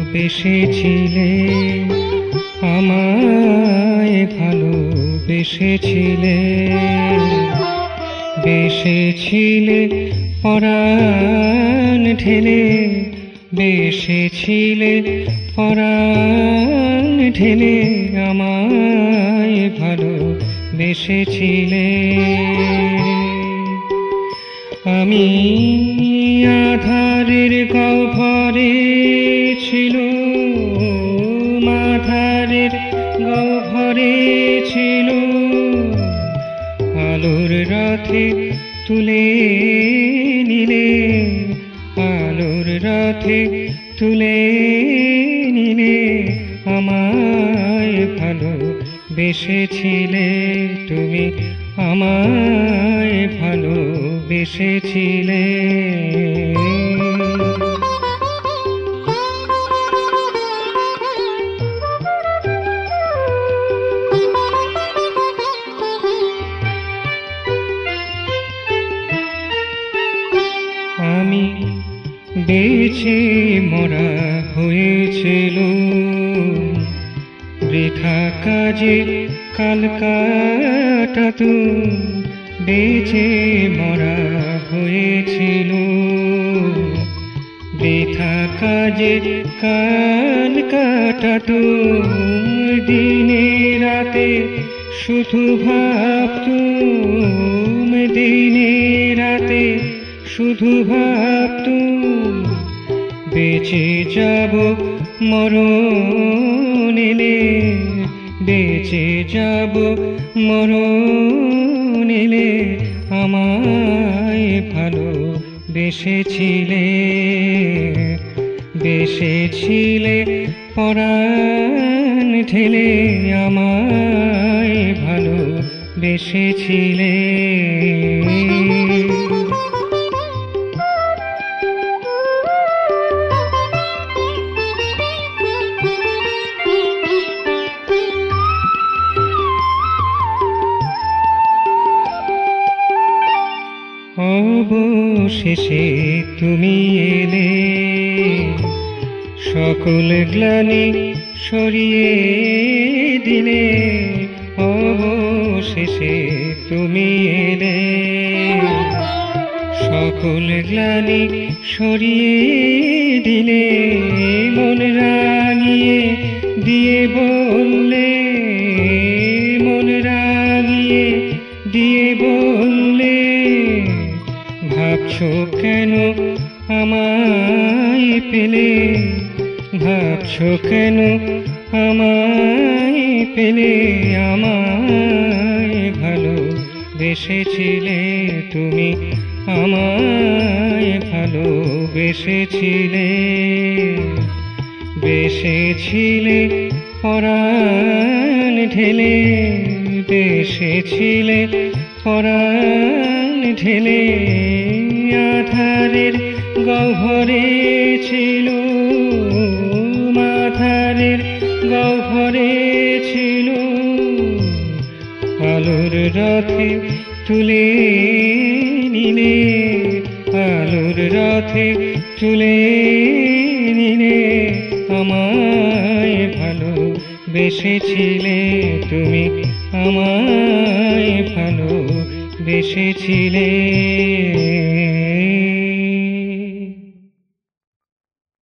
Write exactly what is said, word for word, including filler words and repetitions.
বেসেছিলে, আমায় ভালোবেসেছিলে, বেসেছিলে পরাণ ঢেলে, বেসেছিলে পরাণ ঢেলে, আমায় ভালোবেসেছিলে। আমি আধারের গহ্বরে ছিলুম, আধারের গহ্বরে ছিলুম, আলোর রথে তুলে নিলে, আলোর রথে তুলে নিলে, আমায় ভালোবেসেছিলে তুমি, আমায় ভালোবেসেছিলে। আমি বেঁচে মরা হয়েছিল, বৃথা কাজে কাল কাটাতুম, বেঁচে মরা হয়েছিল, বৃথা কাজে কাল কাটাতুম, দিনে রাতে শুধু ভাবতুম, দিনে রাতে শুধু ভাবতুম, বেঁচে যাব মরণ এলে, বেঁচে যাব মরণ এলে, আমায় ভালোবেসেছিলে, বেসেছিলে পরাণ ঢেলে, আমায় ভালোবেসেছিলে। অবশেষে তুমি এলে, সকল গ্লানি সরিয়ে দিলে, অবশেষে তুমি এলে, সকল গ্লানি সরিয়ে দিলে, মন রাঙিয়ে দিয়ে বললে, মন রাঙিয়ে দিয়ে বললে, ভাবছো কেন আমায় পেলে, ভাবছো কেন আমায় পেলে, আমায় ভালোবেসেছিলে তুমি, আমায় ভালোবেসেছিলে, বেসেছিলে পরাণ ঢেলে, বেসেছিলে পরাণ ঢেলে, আধারের গহ্বরে ছিল, আধারের গহ্বরে ছিল, আলোর রথে তুলে নিলে, আলোর রথে তুলে নিলে, আমায় ভালোবেসেছিলে তুমি, আমায় ভালোবেসেছিলে।